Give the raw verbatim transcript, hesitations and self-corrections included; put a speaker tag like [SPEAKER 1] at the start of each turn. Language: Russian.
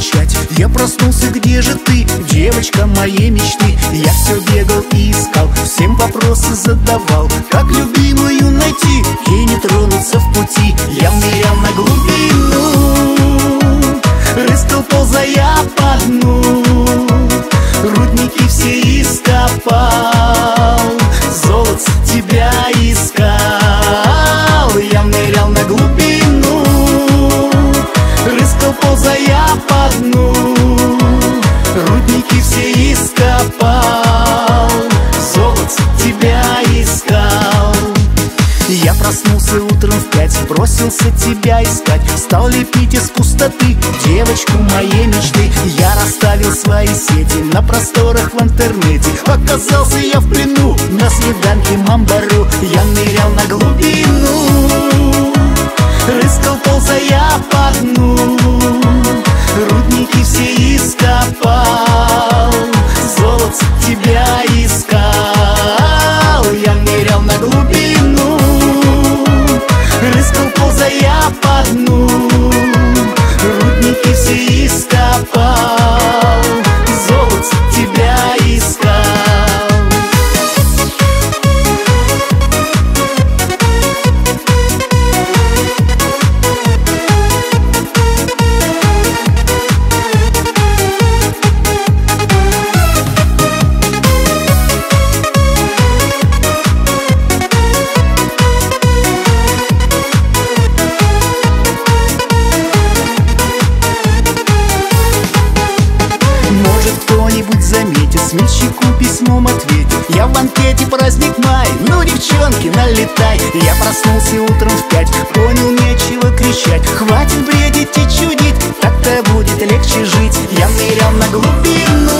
[SPEAKER 1] кричать. Я проснулся, где же ты, девочка моей мечты? Я все бегал и искал, всем вопросы задавал, как любимую найти и не тронуться в пути. Я нырял на глубину, рыскал, ползая по дну, рудники все ископал, золото тебя искал. Я нырял на глубину, рыскал, ползая по дну, рудники все ископал, золото тебя искал. Я проснулся утром в пять, бросился тебя искать, стал лепить из пустоты девочку моей мечты. Я расставил свои сети на просторах в интернете, оказался я в плену на свиданке Мамбару. Я нырял на глубину, рыскал, ползая по дну, рудники все ископал, золото тебя искал. Я нырял на глубину, рыскал, ползая по дну, рудники все ископал, золото тебя искал. Кто-нибудь заметит, сменщику письмом ответит. Я в анкете праздник май, ну, девчонки, налетай. Я проснулся утром в пять, понял, нечего кричать. Хватит бредить и чудить, так-то будет легче жить. Я нырял на глубину,